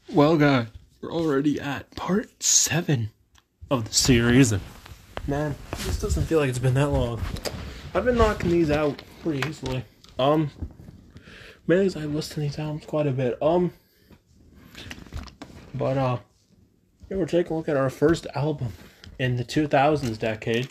Well, guys, we're already at part 7 of the series, and man, this doesn't feel like it's been that long. I've been knocking these out pretty easily. Mainly I listen to these albums quite a bit. Yeah, we're taking a look at our first album in the 2000s decade.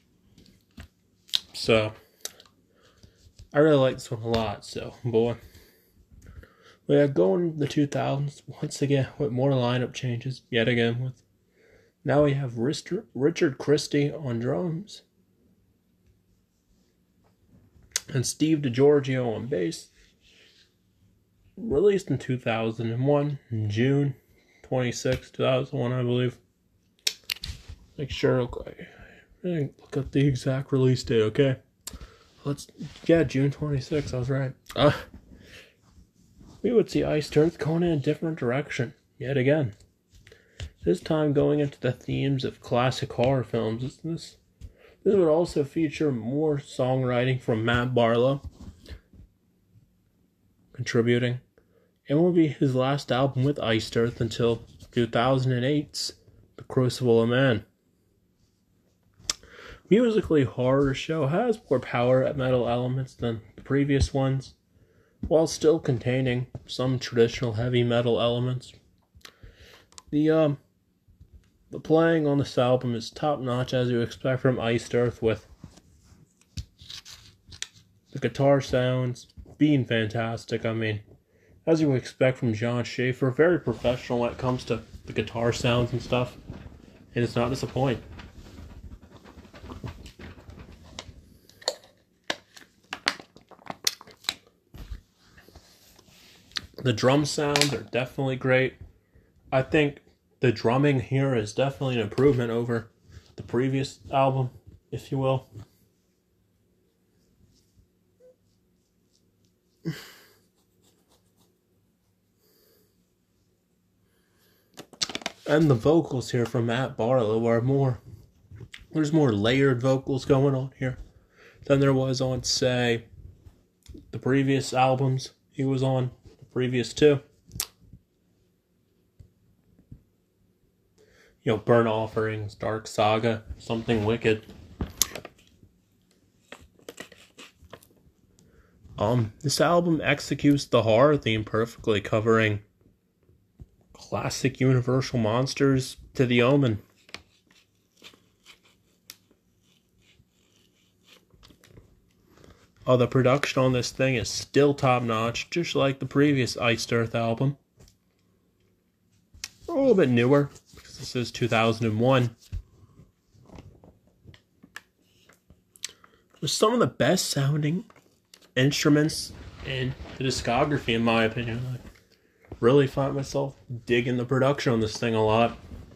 So, I really like this one a lot, so, boy. We are going to the 2000s once again with more lineup changes, yet again with now we have Richard Christie on drums and Steve DiGiorgio on bass. Released in 2001, in June 26, 2001, I believe. Make sure, okay. Look up the exact release date, okay? June 26, I was right. We would see Iced Earth going in a different direction, yet again. This time going into the themes of classic horror films. This would also feature more songwriting from Matt Barlow contributing. It will be his last album with Iced Earth until 2008's The Crucible of Man. Musically, Horror Show has more power metal elements than the previous ones, while still containing some traditional heavy metal elements. The playing on this album is top-notch, as you expect from Iced Earth, with the guitar sounds being fantastic. I mean, as you would expect from Jon Schaffer, very professional when it comes to the guitar sounds and stuff, and it's not disappointing. The drum sounds are definitely great. I think the drumming here is definitely an improvement over the previous album, if you will. And the vocals here from Matt Barlow are there's more layered vocals going on here than there was on, say, the previous albums he was on, the previous two. You know, Burnt Offerings, Dark Saga, Something Wicked. This album executes the horror theme perfectly, covering classic Universal monsters to The Omen. The production on this thing is still top-notch, just like the previous Iced Earth album. A little bit newer, because this is 2001. With some of the best sounding instruments in the discography, in my opinion. I really find myself digging the production on this thing a lot.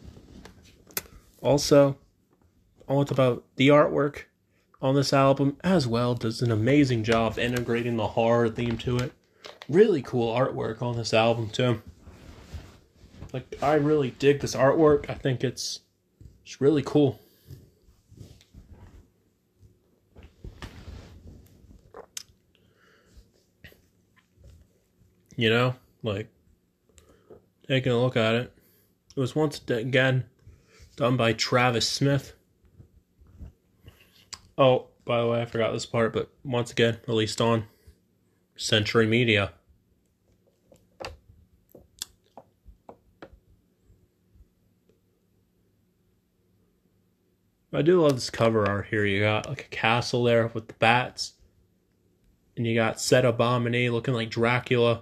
Also, all about the artwork on this album as well does an amazing job integrating the horror theme to it. Really cool artwork on this album too. Like, I really dig this artwork. I think it's really cool. You know, like, taking a look at it. It was once again done by Travis Smith. Oh, by the way, I forgot this part, but once again, released on Century Media. I do love this cover art here. You got like a castle there with the bats. And you got Seth Abominey looking like Dracula.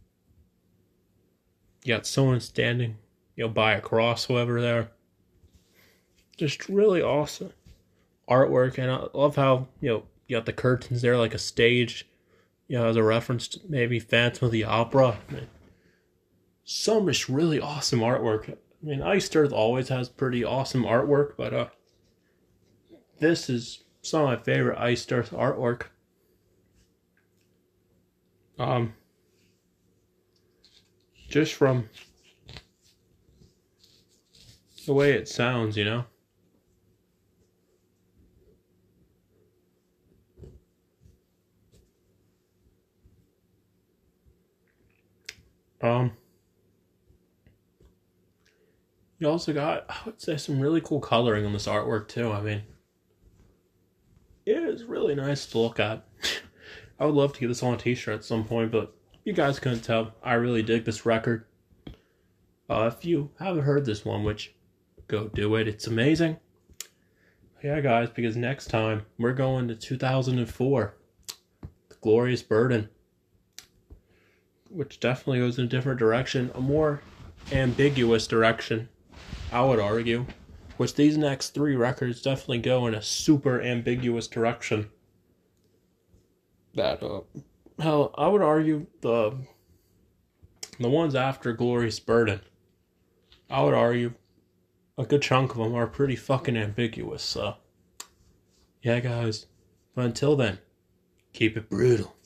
You got someone standing, by a cross over there. Just really awesome artwork, and I love how, you got the curtains there like a stage, as a reference to maybe Phantom of the Opera. So much really awesome artwork. I mean, Iced Earth always has pretty awesome artwork, but this is some of my favorite Iced Earth artwork. Just from the way it sounds, You also got, I would say, some really cool coloring on this artwork too. I mean, it is really nice to look at. I would love to get this on a t-shirt at some point, but you guys couldn't tell. I really dig this record. If you haven't heard this one, which, go do it. It's amazing. Yeah, guys, because next time we're going to 2004. The Glorious Burden. Which definitely goes in a different direction. A more ambiguous direction, I would argue. Which these next three records definitely go in a super ambiguous direction. That, hell, I would argue the ones after Glorious Burden, I would argue a good chunk of them are pretty fucking ambiguous, so. Yeah, guys. But until then, keep it brutal.